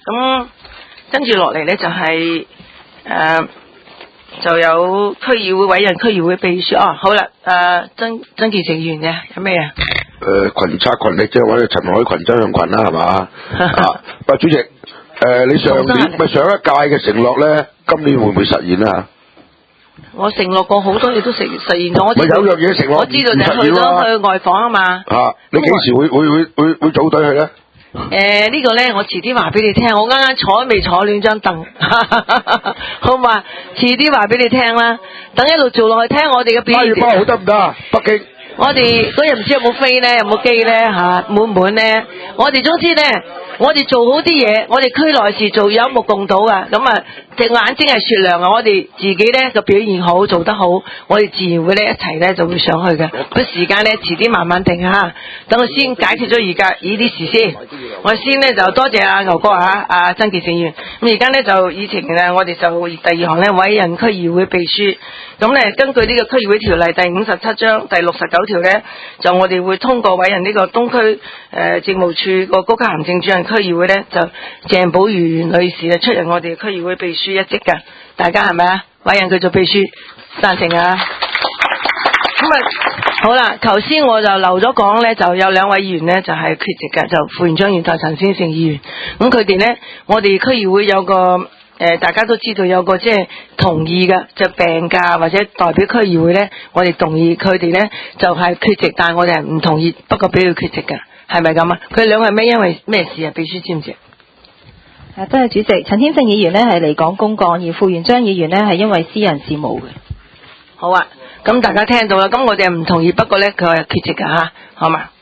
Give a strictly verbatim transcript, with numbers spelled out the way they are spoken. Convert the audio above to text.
咁跟住落嚟咧就係、是、誒、呃、就有區議會委任區議會秘書哦，好啦，誒曾曾健成議員嘅有咩啊？ 誒、呃、群策群力即係揾陳海群、周向群啦，係嘛？啊，喂，主席，誒、呃、你上年咪上一屆嘅承諾咧，今年會唔會實現啊？ 我承諾過好多嘢都實實現咗，我知道有樣嘢承諾我知道就係去咗去外訪啊嘛。 啊，你幾時會會會會會組隊去咧？ 誒、呃，這個、呢個咧，我遲啲話俾你聽。我啱啱坐都未坐暖張凳，好嘛？遲啲話俾你聽啦。等一路做落去，聽我哋嘅表現。 八月八號得唔得啊？北京。 我哋嗰日唔知有冇飛咧，有冇機咧嚇，滿唔滿咧？我哋總之咧，我哋做好啲嘢，我哋區內事做有目共睹噶。咁啊，隻眼睛係雪亮啊！我哋自己咧個表現好，做得好，我哋自然會咧一齊咧就會上去嘅。個時間咧遲啲慢慢定嚇。等我先解決咗而家呢啲事先。我先咧就多謝阿牛哥啊，阿曾健成議員。咁而家咧就以前咧，我哋就第二行咧委任區議會秘書。咁咧根據呢個區議會條例第五十七章第六十九條咧，就我哋會通過委任呢個東區誒、呃、政務處個高級行政主任區議會咧，就鄭寶如女士啊出任我哋區議會秘書一職㗎。大家係咪啊？委任佢做秘書，贊成啊？咁啊好啦，頭先我就漏咗講咧，就有兩位議員咧就係、是、缺席嘅，就副院長員同陳先成議員。咁佢哋咧，我哋區議會有個。誒、呃，大家都知道有個即係同意嘅，就病假或者代表區議會咧，我哋同意佢哋咧就係、是、缺席，但係我哋係唔同意，不過俾佢缺席嘅，係咪咁啊？佢兩個係咩？因為咩事啊？秘書知唔知？ 啊，多謝主席。陳天正議員呢係嚟講公幹，而副院長議員呢係因為私人事務嘅。 好啊，咁大家聽到啦，咁我哋係唔同意，不過咧佢係缺席㗎吓，好嘛？